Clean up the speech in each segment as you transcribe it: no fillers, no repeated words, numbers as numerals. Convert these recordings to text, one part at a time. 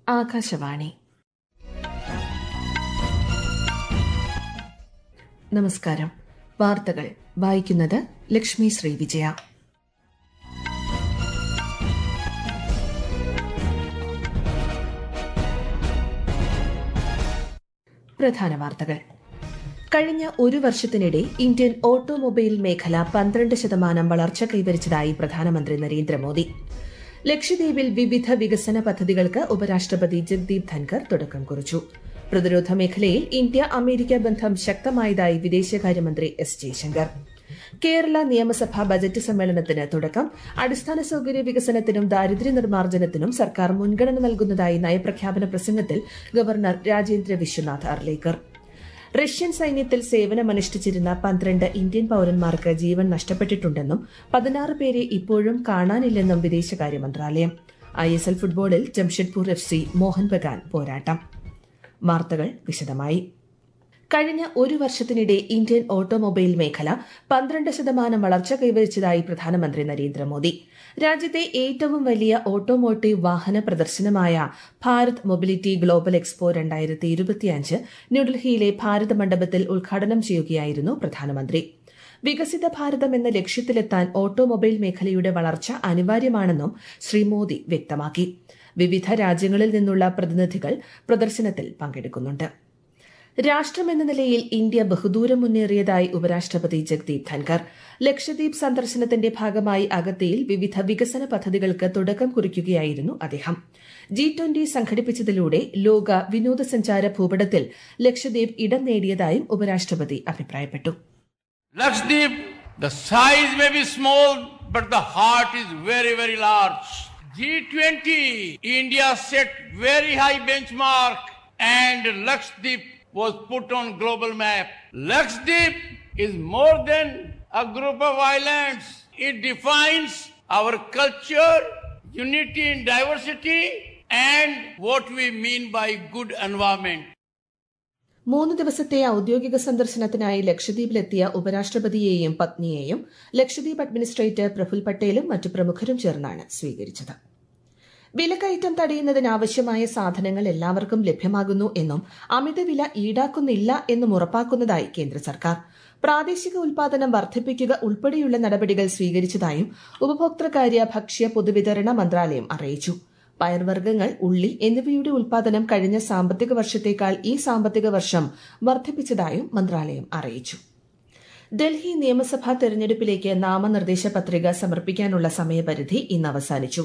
ആകാശവാണി. നമസ്കാരം. വാർത്തകൾ വായിക്കുന്നത് ലക്ഷ്മി ശ്രീ വിജയ. പ്രധാന വാർത്തകൾ. കഴിഞ്ഞ ഒരു വർഷത്തിനിടെ ഇന്ത്യൻ ഓട്ടോമൊബൈൽ മേഖല 12% വളർച്ച കൈവരിച്ചതായി പ്രധാനമന്ത്രി നരേന്ദ്രമോദി. ലക്ഷദ്വീപിൽ വിവിധ വികസന പദ്ധതികൾക്ക് ഉപരാഷ്ട്രപതി ജഗ്ദീപ് ധൻകർ തുടക്കം കുറിച്ചു. പ്രതിരോധ മേഖലയിൽ ഇന്ത്യ അമേരിക്ക ബന്ധം ശക്തമായതായി വിദേശകാര്യമന്ത്രി എസ് ജയശങ്കർ. കേരള നിയമസഭാ ബജറ്റ് സമ്മേളനത്തിന് തുടക്കം. അടിസ്ഥാന സൌകര്യ വികസനത്തിനും ദാരിദ്ര്യ നിർമ്മാർജ്ജനത്തിനും സർക്കാർ മുൻഗണന നൽകുന്നതായി നയപ്രഖ്യാപന പ്രസംഗത്തിൽ ഗവർണർ രാജേന്ദ്ര വിശ്വനാഥ് അർലേക്കർ. റഷ്യൻ സൈന്യത്തിൽ സേവനമനുഷ്ഠിച്ചിരുന്ന 12 ഇന്ത്യൻ പൌരന്മാർക്ക് ജീവൻ നഷ്ടപ്പെട്ടിട്ടുണ്ടെന്നും 16 പേരെ ഇപ്പോഴും കാണാനില്ലെന്നും വിദേശകാര്യ മന്ത്രാലയം. ISL ഫുട്ബോളിൽ ജംഷഡ്പൂർ FC മോഹൻ ബഗാൻ പോരാട്ടം. വാർത്തകൾ വിശദമായി. കഴിഞ്ഞ ഒരു വർഷത്തിനിടെ ഇന്ത്യൻ ഓട്ടോമൊബൈൽ മേഖല 12% വളർച്ച കൈവരിച്ചതായി പ്രധാനമന്ത്രി നരേന്ദ്രമോദി. രാജ്യത്തെ ഏറ്റവും വലിയ ഓട്ടോമോട്ടീവ് വാഹന പ്രദർശനമായ ഭാരത് മൊബിലിറ്റി ഗ്ലോബൽ എക്സ്പോ 2025 ന്യൂഡൽഹിയിലെ ഭാരത് മണ്ഡപത്തിൽ ഉദ്ഘാടനം ചെയ്യുകയായിരുന്നു പ്രധാനമന്ത്രി. വികസിത ഭാരതം എന്ന ലക്ഷ്യത്തിലെത്താൻ ഓട്ടോമൊബൈൽ മേഖലയുടെ വളർച്ച അനിവാര്യമാണെന്നും ശ്രീ മോദി വ്യക്തമാക്കി. വിവിധ രാജ്യങ്ങളിൽ നിന്നുള്ള പ്രതിനിധികൾ പ്രദർശനത്തിൽ പങ്കെടുക്കുന്നുണ്ട്. രാഷ്ട്രമെന്ന നിലയിൽ ഇന്ത്യ ബഹുദൂരം മുന്നേറിയതായി ഉപരാഷ്ട്രപതി ജഗ്ദീപ് ധൻകർ. ലക്ഷദ്വീപ് സന്ദർശനത്തിന്റെ ഭാഗമായി അഗത്തിയിൽ വിവിധ വികസന പദ്ധതികൾക്ക് തുടക്കം കുറിക്കുകയായിരുന്നു അദ്ദേഹം. G20 സംഘടിപ്പിച്ചതിലൂടെ ലോക വിനോദസഞ്ചാര ഭൂപടത്തിൽ ലക്ഷദ്വീപ് ഇടം നേടിയതായും ഉപരാഷ്ട്രപതി അഭിപ്രായപ്പെട്ടു. Lakshadweep, the size may be small, but the heart is very, very large. G20, India set very high benchmark and Lakshadweep was put on global map. Lakshadweep is more than a group of islands. It defines our culture, unity in diversity, and what we mean by good environment. 3 ദിവസത്തെ ഔദ്യോഗിക സന്ദർശനത്തിനായി ലക്ഷദ്വീപിലെത്തിയ ഉപരാഷ്ട്രപതിയെയും പത്നിയെയും Lakshadweep administrator Praful പട്ടേലും മറ്റു പ്രമുഖരും ചേർന്നാണ് സ്വീകരിച്ചത്. വിലക്കയറ്റം തടയുന്നതിനാവശ്യമായ സാധനങ്ങൾ എല്ലാവർക്കും ലഭ്യമാകുന്നു എന്നും അമിതവില ഈടാക്കുന്നില്ല എന്നും ഉറപ്പാക്കുന്നതായി കേന്ദ്ര സർക്കാർ. പ്രാദേശിക ഉൽപാദനം വർദ്ധിപ്പിക്കുക ഉൾപ്പെടെയുള്ള നടപടികൾ സ്വീകരിച്ചതായും ഉപഭോക്തൃകാര്യ ഭക്ഷ്യ പൊതുവിതരണ മന്ത്രാലയം അറിയിച്ചു. പയർവർഗ്ഗങ്ങൾ, ഉള്ളി എന്നിവയുടെ ഉൽപാദനം കഴിഞ്ഞ സാമ്പത്തിക വർഷത്തേക്കാൾ ഈ സാമ്പത്തിക വർഷം വർദ്ധിപ്പിച്ചതായും മന്ത്രാലയം അറിയിച്ചു. ഡൽഹി നിയമസഭാ തെരഞ്ഞെടുപ്പിലേക്ക് നാമനിർദ്ദേശ പത്രിക സമർപ്പിക്കാനുള്ള സമയപരിധി ഇന്ന് അവസാനിച്ചു.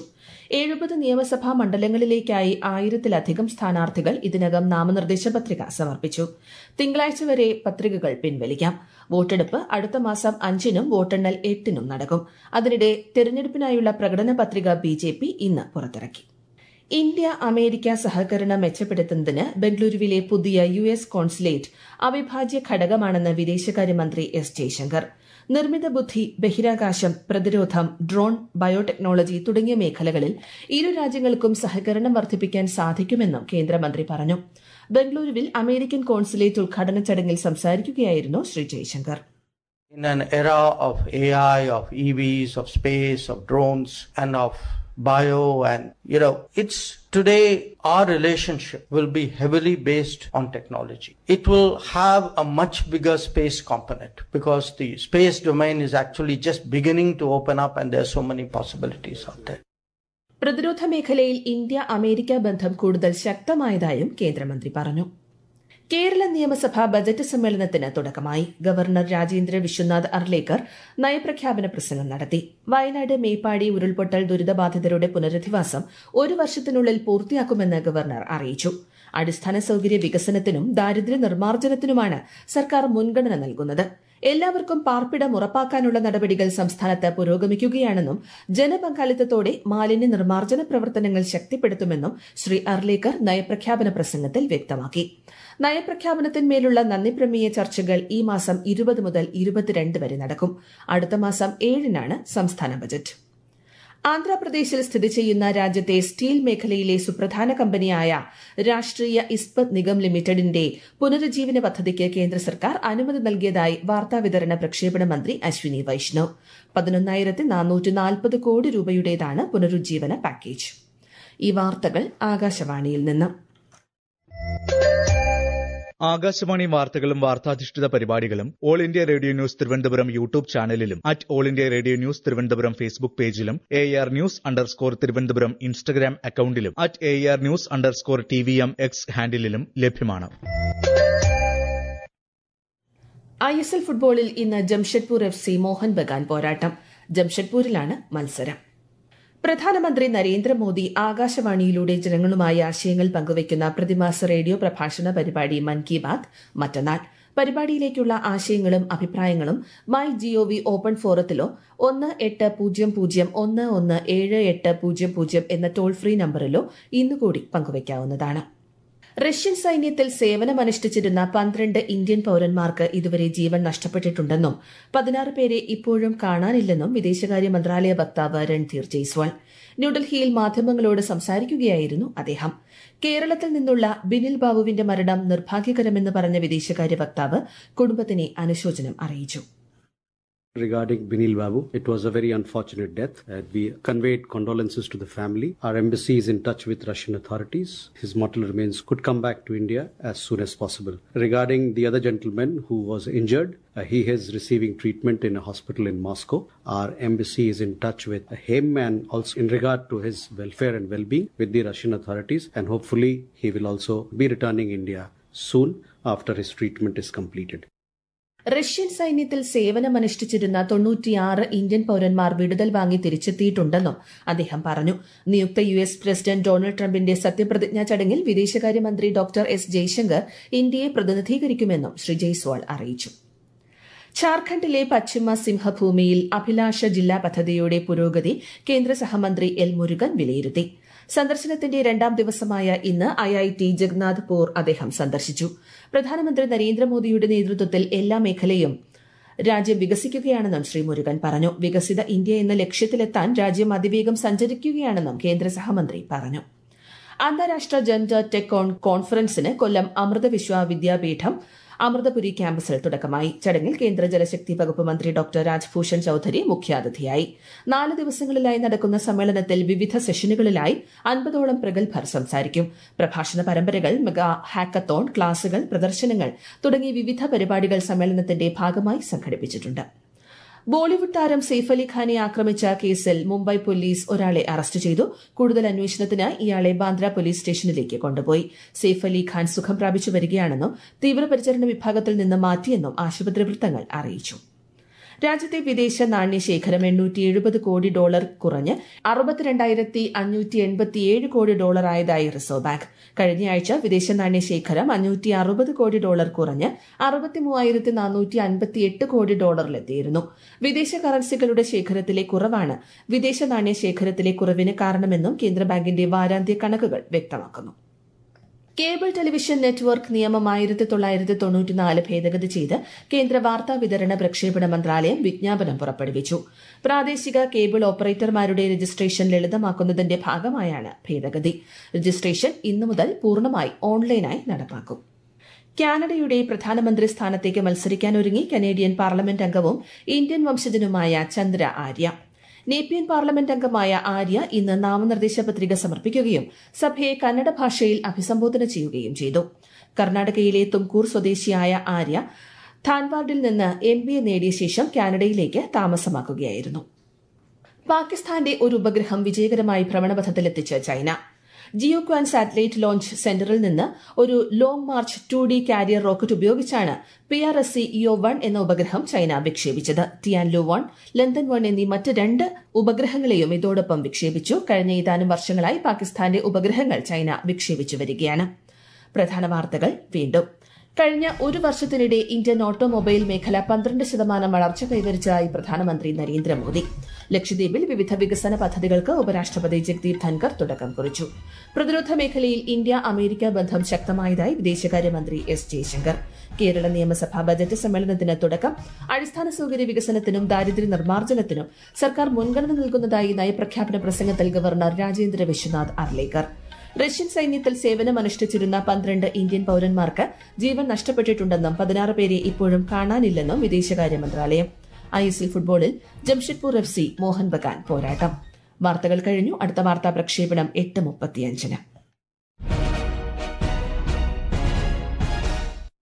70 നിയമസഭാ മണ്ഡലങ്ങളിലേക്കായി 1000-ലധികം സ്ഥാനാർത്ഥികൾ ഇതിനകം നാമനിർദ്ദേശ പത്രിക സമർപ്പിച്ചു. തിങ്കളാഴ്ച വരെ പത്രികകൾ പിൻവലിക്കാം. വോട്ടെടുപ്പ് അടുത്ത മാസം 5-നും വോട്ടെണ്ണൽ 8-നും നടക്കും. അതിനിടെ തെരഞ്ഞെടുപ്പിനായുള്ള പ്രകടന പത്രിക BJP ഇന്ന് പുറത്തിറക്കി. ഇന്ത്യ അമേരിക്ക സഹകരണം മെച്ചപ്പെടുത്തുന്നതിന് ബംഗളൂരുവിലെ പുതിയ US കോൺസുലേറ്റ് അവിഭാജ്യ ഘടകമാണെന്ന് വിദേശകാര്യമന്ത്രി എസ് ജയശങ്കർ. നിർമ്മിത ബുദ്ധി, ബഹിരാകാശം, പ്രതിരോധം, ഡ്രോൺ, ബയോടെക്നോളജി തുടങ്ങിയ മേഖലകളിൽ ഇരു രാജ്യങ്ങൾക്കും സഹകരണം വർദ്ധിപ്പിക്കാൻ സാധിക്കുമെന്നും കേന്ദ്രമന്ത്രി പറഞ്ഞു. ബംഗളൂരുവിൽ അമേരിക്കൻ കോൺസുലേറ്റ് ഉദ്ഘാടന ചടങ്ങിൽ സംസാരിക്കുകയായിരുന്നു Shri Jaishankar. In an era of AI, of EVs, of space, of drones, and of bio, and it's today our relationship will be heavily based on technology. It will have a much bigger space component because the space domain is actually just beginning to open up and there are so many possibilities out there. പ്രതിരോധ മേഖലയിൽ India America ബന്ധം കൂടുതൽ ശക്തമായതായും കേന്ദ്രമന്ത്രി പറഞ്ഞു. കേരള നിയമസഭാ budget സമ്മേളനത്തിന് തുടക്കമായി. Governor Rajendra Vishwanath Arlekar നയപ്രഖ്യാപന പ്രസംഗം നടത്തി. വയനാട് മേപ്പാടി ഉരുൾപൊട്ടൽ ദുരിതബാധിതരുടെ പുനരധിവാസം 1 വർഷത്തിനുള്ളിൽ പൂർത്തിയാക്കുമെന്ന് ഗവർണർ അറിയിച്ചു. അടിസ്ഥാന സൌകര്യ വികസനത്തിനും ദാരിദ്ര്യ നിർമ്മാർജ്ജനത്തിനുമാണ് സർക്കാർ മുൻഗണന നൽകുന്നത്. എല്ലാവർക്കും പാർപ്പിടം ഉറപ്പാക്കാനുള്ള നടപടികൾ സംസ്ഥാനത്ത് പുരോഗമിക്കുകയാണെന്നും ജനപങ്കാളിത്തത്തോടെ മാലിന്യ നിർമ്മാർജ്ജന പ്രവർത്തനങ്ങൾ ശക്തിപ്പെടുത്തുമെന്നും ശ്രീ അർലേക്കർ നയപ്രഖ്യാപന പ്രസംഗത്തിൽ വ്യക്തമാക്കി. നയപ്രഖ്യാപനത്തിന്മേലുള്ള നന്ദിപ്രമേയ ചർച്ചകൾ ഈ മാസം 20 മുതൽ 22 വരെ നടക്കും. അടുത്ത മാസം 7-നാണ് സംസ്ഥാന ബജറ്റ്. ആന്ധ്രാപ്രദേശിൽ സ്ഥിതി ചെയ്യുന്ന രാജ്യത്തെ സ്റ്റീൽ മേഖലയിലെ സുപ്രധാന കമ്പനിയായ രാഷ്ട്രീയ ഇസ്പത് നിഗം ലിമിറ്റഡിന്റെ പുനരുജ്ജീവന പദ്ധതിക്ക് കേന്ദ്ര സർക്കാർ അനുമതി നൽകിയതായി വാർത്താവിതരണ പ്രക്ഷേപണ മന്ത്രി അശ്വിനി വൈഷ്ണവ്. 11,440 കോടി രൂപയുടേതാണ് പുനരുജ്ജീവന പാക്കേജ്. ഈ വാർത്തകൾ ആകാശവാണിയിൽ നിന്ന്. ആകാശവാണി വാർത്തകളും വാർത്താധിഷ്ഠിത പരിപാടികളും All India Radio News Thiruvananthapuram YouTube ചാനലിലും All India Radio News Thiruvananthapuram Facebook പേജിലും AR News_ തിരുവനന്തപുരം ഇൻസ്റ്റഗ്രാം അക്കൌണ്ടിലും AR News_TVM X ഹാൻഡിലും ലഭ്യമാണ്. ISL ഫുട്ബോളിൽ ഇന്ന് ജംഷഡ്പൂർ FC മോഹൻ ബഗാൻ പോരാട്ടം. ജംഷഡ്പൂരിലാണ് മത്സരം. പ്രധാനമന്ത്രി നരേന്ദ്രമോദി ആകാശവാണിയിലൂടെ ജനങ്ങളുമായി ആശയങ്ങൾ പങ്കുവയ്ക്കുന്ന പ്രതിമാസ റേഡിയോ പ്രഭാഷണ പരിപാടി മൻ കി ബാത് മറ്റന്നാൾ. പരിപാടിയിലേക്കുള്ള ആശയങ്ങളും അഭിപ്രായങ്ങളും MyGov ഓപ്പൺ ഫോറത്തിലോ 1800117800 എന്ന ടോൾ ഫ്രീ നമ്പറിലോ ഇന്നുകൂടി പങ്കുവയ്ക്കാവുന്നതാണ്. റഷ്യൻ സൈന്യത്തിൽ സേവനമനുഷ്ഠിച്ചിരുന്ന 12 ഇന്ത്യൻ പൌരന്മാർക്ക് ഇതുവരെ ജീവൻ നഷ്ടപ്പെട്ടിട്ടുണ്ടെന്നും 16 പേരെ ഇപ്പോഴും കാണാനില്ലെന്നും വിദേശകാര്യ മന്ത്രാലയ വക്താവ് രൺധീർ ജയ്സ്വാൾ ന്യൂഡൽഹിയിൽ മാധ്യമങ്ങളോട് സംസാരിക്കുകയായിരുന്നു അദ്ദേഹം. കേരളത്തിൽ നിന്നുള്ള ബിനിൽ ബാബുവിന്റെ മരണം നിർഭാഗ്യകരമെന്ന് പറഞ്ഞ വിദേശകാര്യ വക്താവ് കുടുംബത്തിനെ അനുശോചനം അറിയിച്ചു. Regarding Binil Babu, it was a very unfortunate death. We conveyed condolences to the family. Our embassy is in touch with Russian authorities. His mortal remains could come back to India as soon as possible. Regarding the other gentleman who was injured, he is receiving treatment in a hospital in Moscow. Our embassy is in touch with him and also in regard to his welfare and well-being with the Russian authorities, and hopefully he will also be returning India soon after his treatment is completed. Russian സൈന്യത്തിൽ സേവനമനുഷ്ഠിച്ചിരുന്ന 96 Indian പൌരന്മാർ വിടുതൽ വാങ്ങി തിരിച്ചെത്തിയിട്ടുണ്ടെന്നും അദ്ദേഹം പറഞ്ഞു. നിയുക്ത US president Donald ട്രംപിന്റെ സത്യപ്രതിജ്ഞാ ചടങ്ങിൽ വിദേശകാര്യമന്ത്രി ഡോക്ടർ S ജയശങ്കർ ഇന്ത്യയെ പ്രതിനിധീകരിക്കുമെന്നും ശ്രീ ജയ്സ്വാൾ അറിയിച്ചു. ഝാർഖണ്ഡിലെ പശ്ചിമ സിംഹഭൂമിയിൽ അഭിലാഷ ജില്ലാ പദ്ധതിയുടെ പുരോഗതി കേന്ദ്ര സഹമന്ത്രി എൽ മുരുകൻ വിലയിരുത്തി. സന്ദർശനത്തിന്റെ 2ാം ദിവസമായ ഇന്ന് IIT ജഗ്നാഥ്പൂർ അദ്ദേഹം സന്ദർശിച്ചു. പ്രധാനമന്ത്രി നരേന്ദ്രമോദിയുടെ നേതൃത്വത്തിൽ എല്ലാ മേഖലയും രാജ്യം വികസിക്കുകയാണെന്നും ശ്രീ മുരുകൻ പറഞ്ഞു. വികസിത ഇന്ത്യ എന്ന ലക്ഷ്യത്തിലെത്താൻ രാജ്യം അതിവേഗം സഞ്ചരിക്കുകയാണെന്നും കേന്ദ്ര സഹമന്ത്രി പറഞ്ഞു. അന്താരാഷ്ട്ര ജെൻഡർ ടെക് കോൺഫറൻസിന് കൊല്ലം അമൃത വിശ്വവിദ്യാപീഠം അമൃതപുരി ക്യാമ്പസിൽ തുടക്കമായി. ചടങ്ങിൽ കേന്ദ്ര ജലശക്തി വകുപ്പ് മന്ത്രി ഡോക്ടർ രാജ്ഭൂഷൺ ചൌധരി മുഖ്യാതിഥിയായി. 4 ദിവസങ്ങളിലായി നടക്കുന്ന സമ്മേളനത്തിൽ വിവിധ സെഷനുകളിലായി 50ഓളം പ്രഗത്ഭർ സംസാരിക്കും. പ്രഭാഷണ പരമ്പരകൾ, മെഗാ ഹാക്കത്തോൺ, ക്ലാസുകൾ, പ്രദർശനങ്ങൾ തുടങ്ങി വിവിധ പരിപാടികൾ സമ്മേളനത്തിന്റെ ഭാഗമായി സംഘടിപ്പിച്ചിട്ടുണ്ട്. ബോളിവുഡ് താരം സെയ്ഫ് അലി ഖാനെ ആക്രമിച്ച കേസിൽ മുംബൈ പോലീസ് ഒരാളെ അറസ്റ്റ് ചെയ്തു. കൂടുതൽ അന്വേഷണത്തിന് ഇയാളെ ബാന്ദ്ര പോലീസ് സ്റ്റേഷനിലേക്ക് കൊണ്ടുപോയി. സെയ്ഫ് അലി ഖാൻ സുഖം പ്രാപിച്ചു വരികയാണെന്നും തീവ്രപരിചരണ വിഭാഗത്തിൽ നിന്ന് മാറ്റിയെന്നും ആശുപത്രി വൃത്തങ്ങൾ അറിയിച്ചു. രാജ്യത്തെ വിദേശ നാണ്യശേഖരം $870 കോടി കുറഞ്ഞ് $62,587 കോടി ആയതായി റിസർവ് ബാങ്ക്. കഴിഞ്ഞയാഴ്ച വിദേശ നാണ്യശേഖരം $560 കോടി കുറഞ്ഞ് $63,458 കോടി എത്തിയിരുന്നു. വിദേശ കറൻസികളുടെ ശേഖരത്തിലെ കുറവാണ് വിദേശ നാണ്യശേഖരത്തിലെ കുറവിന് കാരണമെന്നും കേന്ദ്ര ബാങ്കിന്റെ വാരാന്ത്യ കണക്കുകൾ വ്യക്തമാക്കുന്നു. കേബിൾ ടെലിവിഷൻ നെറ്റ്വർക്ക് നിയമം 1994 ഭേദഗതി ചെയ്ത് കേന്ദ്ര വാർത്താ വിതരണ പ്രക്ഷേപണ മന്ത്രാലയം വിജ്ഞാപനം പുറപ്പെടുവിച്ചു. പ്രാദേശിക കേബിൾ ഓപ്പറേറ്റർമാരുടെ രജിസ്ട്രേഷൻ ലളിതമാക്കുന്നതിന്റെ ഭാഗമായാണ് ഭേദഗതി. രജിസ്ട്രേഷൻ ഇന്നു മുതൽ പൂർണ്ണമായി ഓൺലൈനായി നടപ്പാക്കും. കാനഡയുടെ പ്രധാനമന്ത്രി സ്ഥാനത്തേക്ക് മത്സരിക്കാനൊരുങ്ങി കനേഡിയൻ പാർലമെന്റ് അംഗവും ഇന്ത്യൻ വംശജനുമായ ചന്ദ്ര ആര്യ. നേപ്പിയൻ പാർലമെന്റ് അംഗമായ ആര്യ ഇന്ന് നാമനിർദ്ദേശ പത്രിക സമർപ്പിക്കുകയും സഭയെ കന്നഡ ഭാഷയിൽ അഭിസംബോധന ചെയ്യുകയും ചെയ്തു. കർണാടകയിലെ തുംകൂർ സ്വദേശിയായ ആര്യ ധാൻവാഡിൽ നിന്ന് MBA നേടിയ ശേഷം കാനഡയിലേക്ക് താമസമാക്കുകയായിരുന്നു. പാകിസ്ഥാന്റെ ഒരു ഉപഗ്രഹം വിജയകരമായി ഭ്രമണപഥത്തിലെത്തിച്ച് ചൈന. ജിയോക്വാൻ സാറ്റലൈറ്റ് ലോഞ്ച് സെന്ററിൽ നിന്ന് ഒരു long march 2D carrier rocket ഉപയോഗിച്ചാണ് PRSC EO-1 എന്ന ഉപഗ്രഹം ചൈന വിക്ഷേപിച്ചത്. ടിയാൻലു-1, ലണ്ടൻ-1 എന്നീ മറ്റ് 2 ഉപഗ്രഹങ്ങളെയും ഇതോടൊപ്പം വിക്ഷേപിച്ചു. കഴിഞ്ഞ ഏതാനും വർഷങ്ങളായി പാകിസ്ഥാന്റെ ഉപഗ്രഹങ്ങൾ ചൈന വിക്ഷേപിച്ചു വരികയാണ്. പ്രധാന വാർത്തകൾ വീണ്ടും. കഴിഞ്ഞ ഒരു വർഷത്തിനിടെ ഇന്ത്യൻ ഓട്ടോമൊബൈൽ മേഖല 12% വളർച്ച കൈവരിച്ചതായി പ്രധാനമന്ത്രി നരേന്ദ്രമോദി. ലക്ഷദ്വീപിൽ വിവിധ വികസന പദ്ധതികൾക്ക് ഉപരാഷ്ട്രപതി ജഗ്ദീപ് ധൻകർ തുടക്കം കുറിച്ചു. പ്രതിരോധ മേഖലയിൽ ഇന്ത്യ അമേരിക്ക ബന്ധം ശക്തമായതായി വിദേശകാര്യമന്ത്രി S ജയശങ്കർ. കേരള നിയമസഭാ ബജറ്റ് സമ്മേളനത്തിന് തുടക്കം. അടിസ്ഥാന സൌകര്യ വികസനത്തിനും ദാരിദ്ര്യ നിർമ്മാർജ്ജനത്തിനും സർക്കാർ മുൻഗണന നൽകുന്നതായി നയപ്രഖ്യാപന പ്രസംഗത്തിൽ ഗവർണർ രാജേന്ദ്ര വിശ്വനാഥ് അർലേക്കർ. റഷ്യൻ സൈന്യത്തിൽ സേവനമനുഷ്ഠിച്ചിരുന്ന 12 ഇന്ത്യൻ പൌരന്മാർക്ക് ജീവൻ നഷ്ടപ്പെട്ടിട്ടുണ്ടെന്നും 16 പേരെ ഇപ്പോഴും കാണാനില്ലെന്നും വിദേശകാര്യ മന്ത്രാലയം. ISL ഫുട്ബോളിൽ ജംഷഡ്പൂർ FC മോഹൻ ബഗാൻ പോരാട്ടം. വാർത്തകൾ കഴിഞ്ഞു. അടുത്ത വാർത്താ പ്രക്ഷേപണം 8:35.